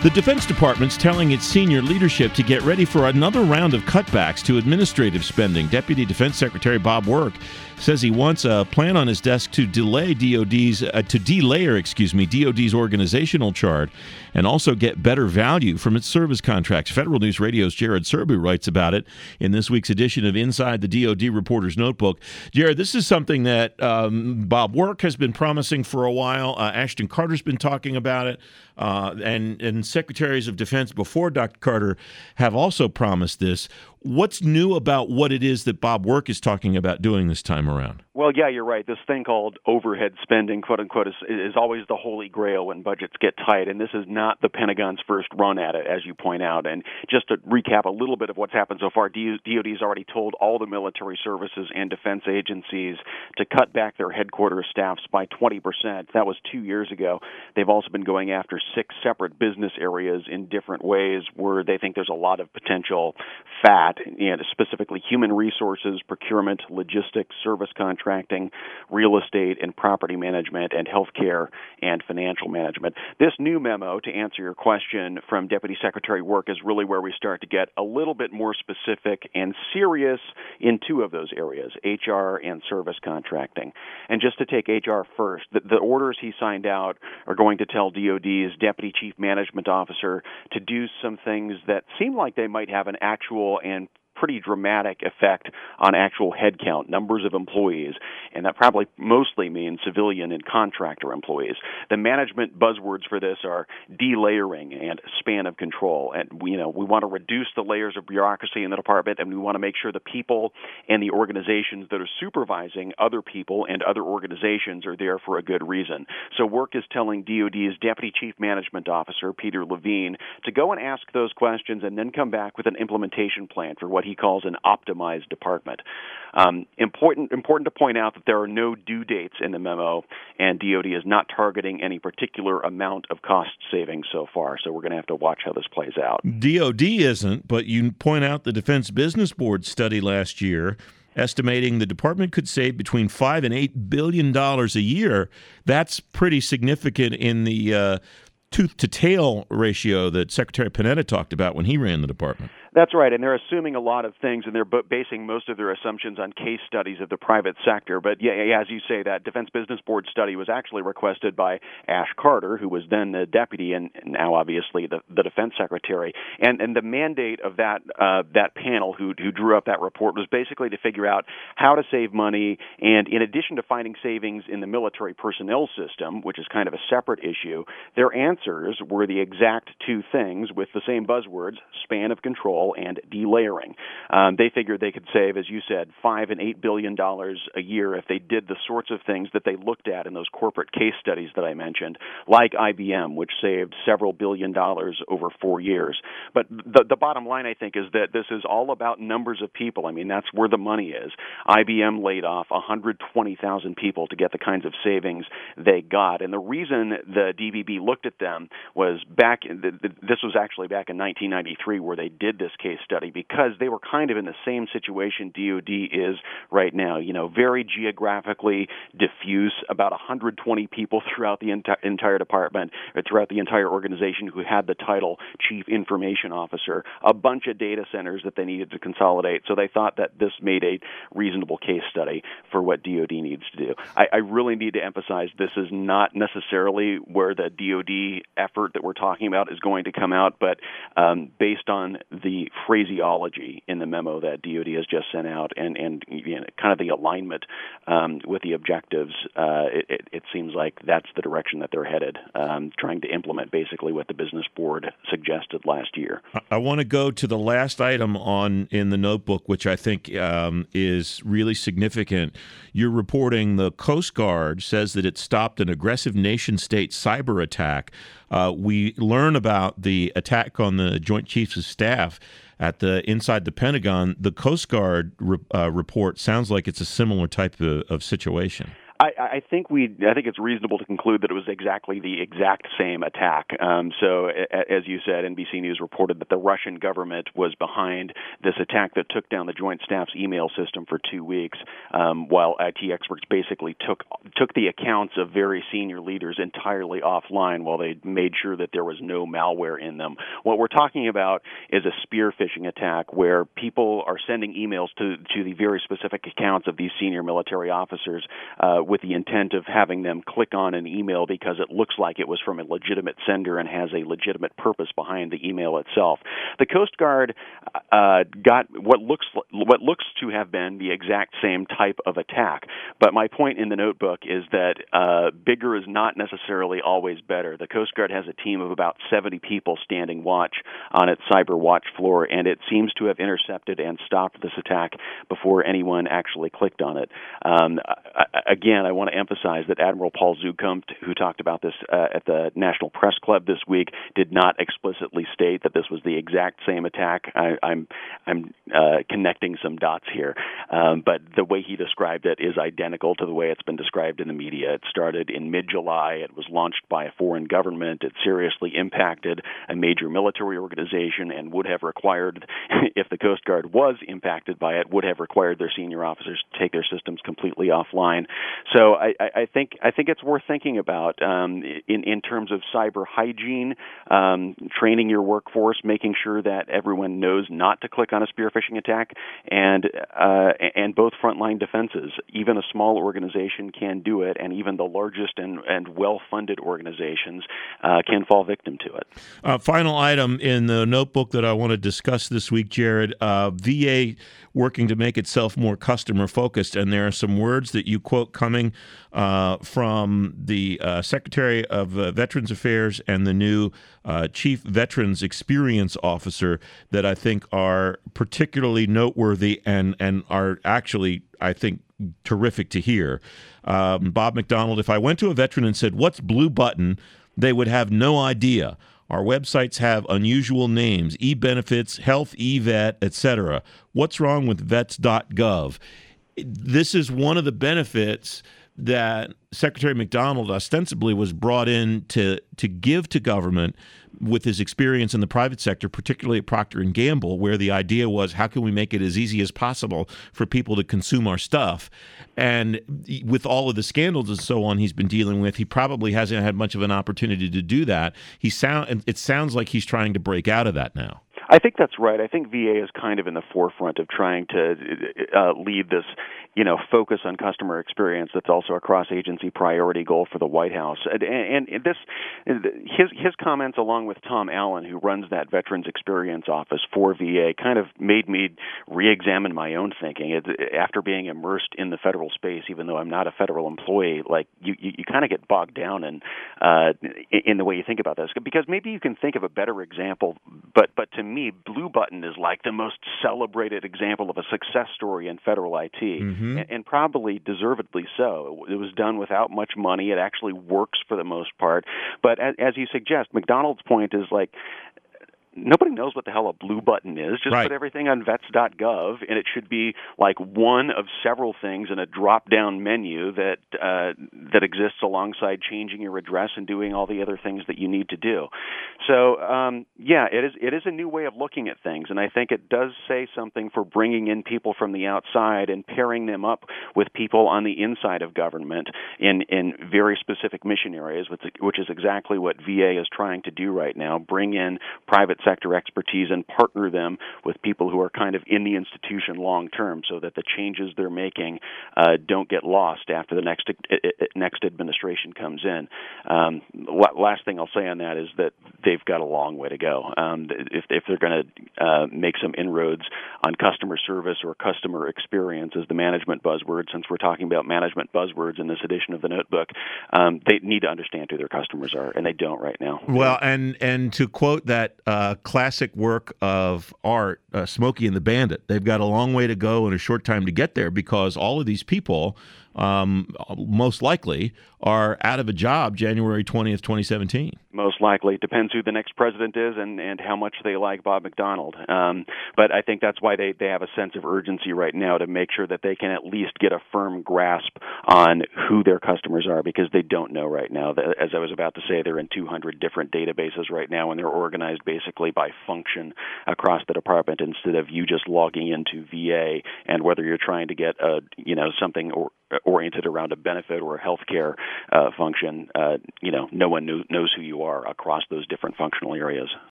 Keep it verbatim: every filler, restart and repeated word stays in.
The Defense Department's telling its senior leadership to get ready for another round of cutbacks to administrative spending. Deputy Defense Secretary Bob Work says he wants a plan on his desk to delay D O D's uh, to delayer, excuse me, D O D's organizational chart and also get better value from its service contracts. Federal News Radio's Jared Serbu writes about it in this week's edition of Inside the D O D Reporter's Notebook. Jared, this is something that um, Bob Work has been promising for a while. Uh, Ashton Carter's been talking about it, uh, and and secretaries of defense before Doctor Carter have also promised this. What's new about what it is that Bob Work is talking about doing this time around? Well, yeah, you're right. This thing called overhead spending, quote unquote, is, is always the holy grail when budgets get tight, and this is not the Pentagon's first run at it, as you point out. And just to recap a little bit of what's happened so far, D O D has already told all the military services and defense agencies to cut back their headquarters staffs by twenty percent. That was two years ago. They've also been going after six separate business areas in different ways where they think there's a lot of potential fat, and specifically human resources, procurement, logistics, service contracting, real estate and property management, and healthcare and financial management. This new memo, to answer your question, from Deputy Secretary Work is really where we start to get a little bit more specific and serious in two of those areas, H R and service contracting. And just to take H R first, the, the orders he signed out are going to tell D O D's Deputy Chief Management Officer to do some things that seem like they might have an actual and pretty dramatic effect on actual headcount, numbers of employees, and that probably mostly means civilian and contractor employees. The management buzzwords for this are delayering and span of control. And we, you know, we want to reduce the layers of bureaucracy in the department, and we want to make sure the people and the organizations that are supervising other people and other organizations are there for a good reason. So Work is telling D O D's Deputy Chief Management Officer, Peter Levine, to go and ask those questions and then come back with an implementation plan for what he calls an optimized department. Um, important, important to point out that there are no due dates in the memo, and D O D is not targeting any particular amount of cost savings so far, so we're going to have to watch how this plays out. D O D isn't, but you point out the Defense Business Board study last year estimating the department could save between five and eight billion dollars a year. That's pretty significant in the uh, tooth-to-tail ratio that Secretary Panetta talked about when he ran the department. That's right, and they're assuming a lot of things, and they're basing most of their assumptions on case studies of the private sector. But yeah, as you say, that Defense Business Board study was actually requested by Ash Carter, who was then the deputy and now obviously the, the defense secretary. And and the mandate of that uh, that panel who who drew up that report was basically to figure out how to save money, and in addition to finding savings in the military personnel system, which is kind of a separate issue, their answers were the exact two things with the same buzzwords: span of control and delayering. Um, they figured they could save, as you said, five and eight billion dollars a year if they did the sorts of things that they looked at in those corporate case studies that I mentioned, like I B M, which saved several billion dollars over four years. But the, the bottom line, I think, is that this is all about numbers of people. I mean, that's where the money is. I B M laid off one hundred twenty thousand people to get the kinds of savings they got. And the reason the D B B looked at them was back, in the, the, this was actually back in nineteen ninety-three where they did this case study, because they were kind of in the same situation D O D is right now. You know, very geographically diffuse, about one hundred twenty people throughout the enti- entire department, or throughout the entire organization who had the title Chief Information Officer, a bunch of data centers that they needed to consolidate. So they thought that this made a reasonable case study for what D O D needs to do. I, I really need to emphasize this is not necessarily where the D O D effort that we're talking about is going to come out, but um, based on the phraseology in the memo that D O D has just sent out, and, and you know, kind of the alignment um, with the objectives, uh, it, it, it seems like that's the direction that they're headed, um, trying to implement basically what the business board suggested last year. I want to go to the last item on in the notebook, which I think um, is really significant. You're reporting the Coast Guard says that it stopped an aggressive nation-state cyber attack. Uh, we learn about the attack on the Joint Chiefs of Staff at the inside the Pentagon. The Coast Guard re, uh, report sounds like it's a similar type of, of situation. I, I think we. I think it's reasonable to conclude that it was exactly the exact same attack. Um, so, a, as you said, N B C News reported that the Russian government was behind this attack that took down the Joint Staff's email system for two weeks, um, while I T experts basically took took the accounts of very senior leaders entirely offline while they made sure that there was no malware in them. What we're talking about is a spear phishing attack where people are sending emails to to the very specific accounts of these senior military officers. Uh, with the intent of having them click on an email because it looks like it was from a legitimate sender and has a legitimate purpose behind the email itself. The Coast Guard uh, got what looks what looks to have been the exact same type of attack. But my point in the notebook is that uh, bigger is not necessarily always better. The Coast Guard has a team of about seventy people standing watch on its cyber watch floor, and it seems to have intercepted and stopped this attack before anyone actually clicked on it. Um, again, I want to emphasize that Admiral Paul Zukunft, who talked about this uh, at the National Press Club this week, did not explicitly state that this was the exact same attack. I, I'm I'm uh, connecting some dots here, um, but the way he described it is identical to the way it's been described in the media. It started in mid-July. It was launched by a foreign government. It seriously impacted a major military organization and would have required, if the Coast Guard was impacted by it, would have required their senior officers to take their systems completely offline. So I, I think I think it's worth thinking about um, in in terms of cyber hygiene, um, training your workforce, making sure that everyone knows not to click on a spear phishing attack, and uh, and both frontline defenses. Even a small organization can do it, and even the largest and, and well-funded organizations uh, can fall victim to it. Uh, final item in the notebook that I want to discuss this week, Jared, uh, V A working to make itself more customer-focused, and there are some words that you quote coming uh, from the uh, Secretary of uh, Veterans Affairs and the new uh, Chief Veterans Experience Officer that I think are particularly noteworthy and, and are actually, I think, terrific to hear. Um, Bob McDonald, if I went to a veteran and said, "What's Blue Button?" they would have no idea. Our websites have unusual names, e-benefits, health, e-vet, et cetera. What's wrong with vets dot gov? This is one of the benefits that Secretary McDonald ostensibly was brought in to to give to government with his experience in the private sector, particularly at Procter and Gamble, where the idea was, how can we make it as easy as possible for people to consume our stuff? And with all of the scandals and so on he's been dealing with, he probably hasn't had much of an opportunity to do that. He sound it sounds like he's trying to break out of that now. I think that's right. I think V A is kind of in the forefront of trying to uh, lead this, you know, focus on customer experience that's also a cross-agency priority goal for the White House. And, and this, his his comments, along with Tom Allen, who runs that Veterans Experience Office for V A, kind of made me re-examine my own thinking. It, after being immersed in the federal space, even though I'm not a federal employee, like you, you, you kind of get bogged down in uh, in the way you think about this. Because maybe you can think of a better example, but but to me, Blue Button is like the most celebrated example of a success story in federal I T, mm-hmm. and, and probably deservedly so. It was done without much money. It actually works for the most part. But as, as you suggest, McDonald's point is like, nobody knows what the hell a Blue Button is. Just right. Put everything on vets dot gov, and it should be like one of several things in a drop-down menu that uh, that exists alongside changing your address and doing all the other things that you need to do. So, um, yeah, it is it is a new way of looking at things, and I think it does say something for bringing in people from the outside and pairing them up with people on the inside of government in, in very specific mission areas, which, which is exactly what V A is trying to do right now, bring in private sector expertise and partner them with people who are kind of in the institution long term, so that the changes they're making uh, don't get lost after the next next administration comes in. Um, last thing I'll say on that is that they've got a long way to go. Um, if, if they're going to uh, make some inroads on customer service or customer experience as the management buzzword, since we're talking about management buzzwords in this edition of the Notebook, um, they need to understand who their customers are, and they don't right now. Well, and and to quote that uh, classic work of art, uh, Smokey and the Bandit, they've got a long way to go and a short time to get there, because all of these people um, most likely are out of a job January twentieth, twenty seventeen. Most likely. It depends who the next president is and, and how much they like Bob McDonald. Um, but I think that's why they, they have a sense of urgency right now to make sure that they can at least get a firm grasp on who their customers are, because they don't know right now. As I was about to say, they're in two hundred different databases right now, and they're organized basically by function across the department instead of you just logging into V A and whether you're trying to get a, you know, something or oriented around a benefit or a healthcare uh, function, uh, you know, no one knew, knows who you are across those different functional areas.